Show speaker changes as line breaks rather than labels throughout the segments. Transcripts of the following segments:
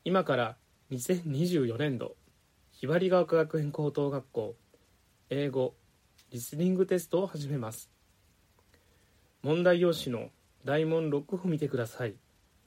今から2024年度ひばりが丘学園高等学校英語リスニングテストを始めます。問題用紙の大問6を見てください。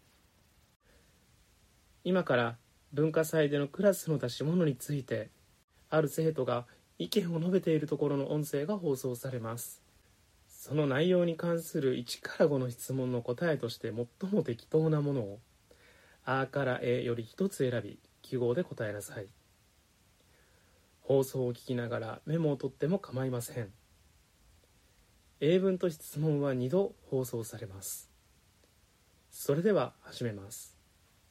今から文化祭でのクラスの出し物についてある生徒が意見を述べているところの音声が放送されます。その内容に関する1から5の質問の答えとして最も適当なものをあからえより1つ選び記号で答えなさい。放送を聞きながらメモを取っても構いません。英文と質問は2度放送されます。それでは始めます。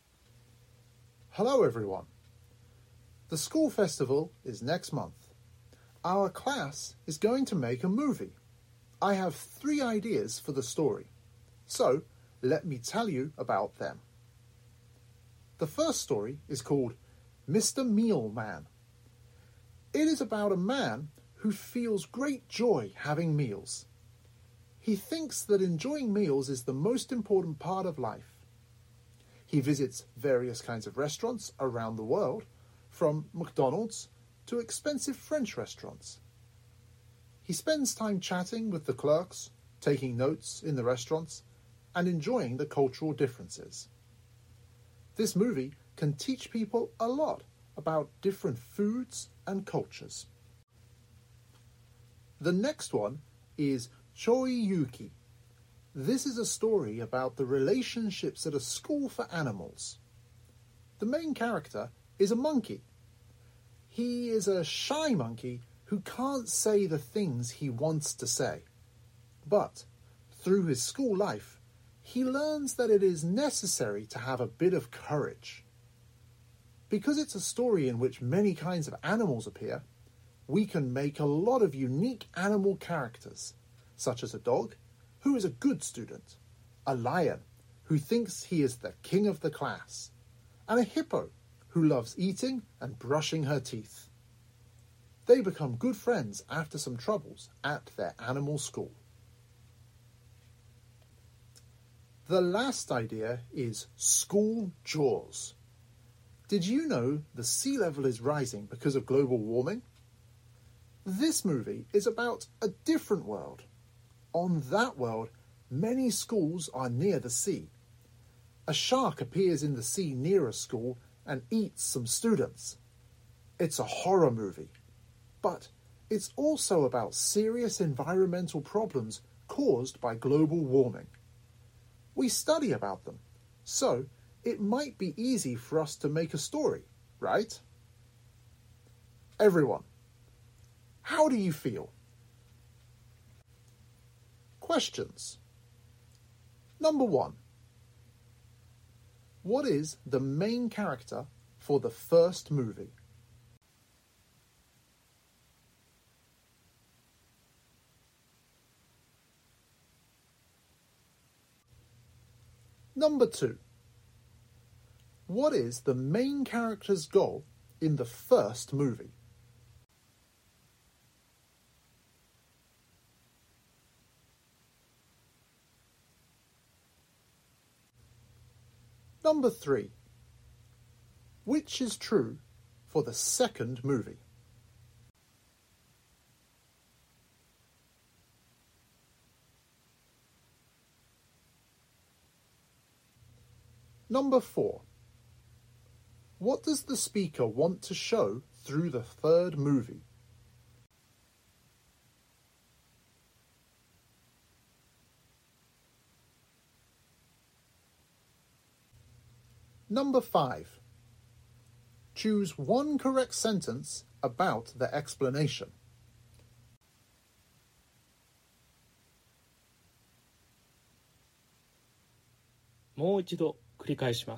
Hello everyone. The school festival is next month. Our class is going to make a movie. I have 3 ideas for the story. So, let me tell you about them. The first story is called Mr. Meal Man. It is about a man who feels great joy having meals. He thinks that enjoying meals is the most important part of life. He visits various kinds of restaurants around the world, from McDonald's to expensive French restaurants. He spends time chatting with the clerks, taking notes in the restaurants, and enjoying the cultural differences. This movie can teach people a lot about different foods and cultures. The next one is Choiyuki. This is a story about the relationships at a school for animals. The main character is a monkey. He is a shy monkey who can't say the things he wants to say. But through his school life, he learns that it is necessary to have a bit of courage. Because it's a story in which many kinds of animals appear, we can make a lot of unique animal characters, such as a dog, who is a good student, a lion, who thinks he is the king of the class, and a hippo, who loves eating and brushing her teeth. They become good friends after some troubles at their animal school. The last idea is school jaws. Did you know the sea level is rising because of global warming? This movie is about a different world. On that world, many schools are near the sea. A shark appears in the sea near a school and eats some students. It's a horror movie, but it's also about serious environmental problems caused by global warming. We study about them, so it might be easy for us to make a story, right? Everyone, how do you feel? Questions. Number 1. What is the main character for the first movie? Number 2. What is the main character's goal in the first movie? Number 3. Which is true for the second movie? Number 4. What does the speaker want to show through the third movie? Number 5. Choose one correct sentence about the explanation.
もう一度繰り返します。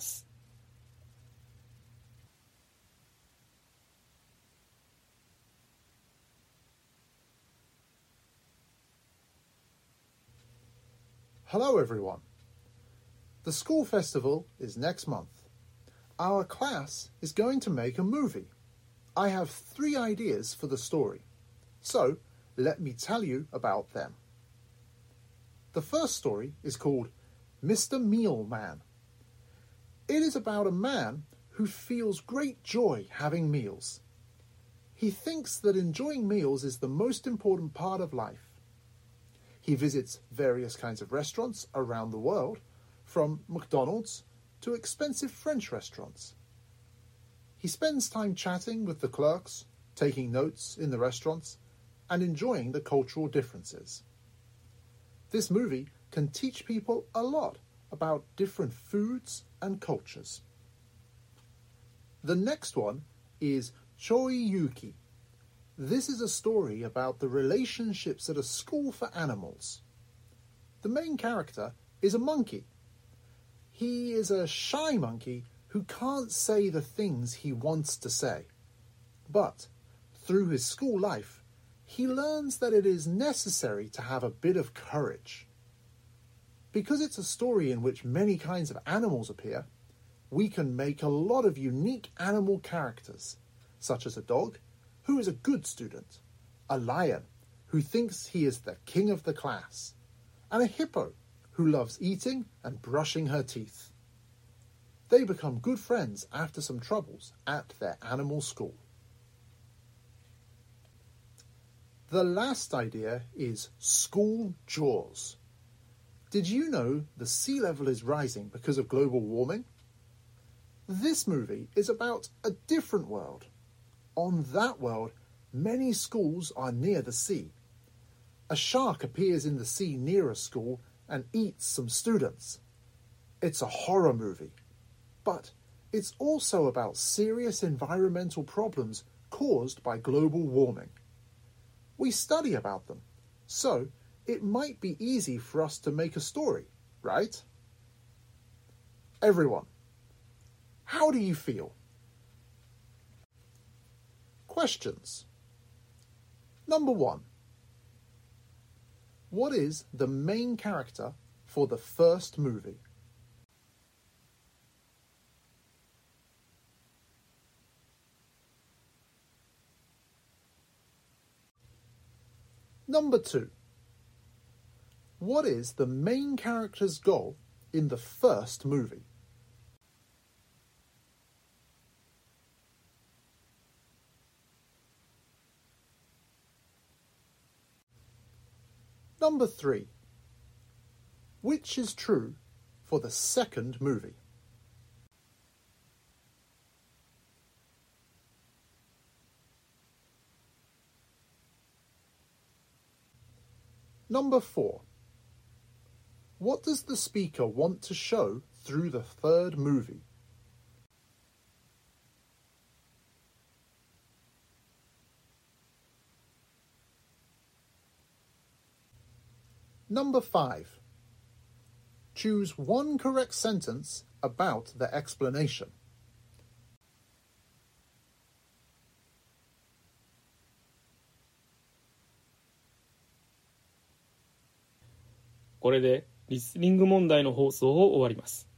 Hello everyone. The school festival is next month. Our class is going to make a movie. I have 3 ideas for the story. So, let me tell you about them. The first story is called Mr. Meal Man. It is about a man who feels great joy having meals. He thinks that enjoying meals is the most important part of life. He visits various kinds of restaurants around the world, from McDonald's to expensive French restaurants. He spends time chatting with the clerks, taking notes in the restaurants, and enjoying the cultural differences. This movie can teach people a lot about different foods and cultures. The next one is Choiyuki. This is a story about the relationships at a school for animals. The main character is a monkey. He is a shy monkey who can't say the things he wants to say. But through his school life, he learns that it is necessary to have a bit of courage. Because it's a story in which many kinds of animals appear, we can make a lot of unique animal characters, such as a dog, who is a good student, a lion, who thinks he is the king of the class, and a hippo, who loves eating and brushing her teeth. They become good friends after some troubles at their animal school. The last idea is school jaws. Did you know the sea level is rising because of global warming? This movie is about a different world. On that world, many schools are near the sea. A shark appears in the sea near a school and eats some students. It's a horror movie, but it's also about serious environmental problems caused by global warming. We study about them, so it might be easy for us to make a story, right? Everyone, how do you feel? Questions. Number 1. What is the main character for the first movie? Number 2. What is the main character's goal in the first movie? Number 3. Which is true for the second movie? Number 4. What does the speaker want to show through the third movie? Number 5. Choose one correct sentence about the explanation.
これでリスニング問題の放送を終わります。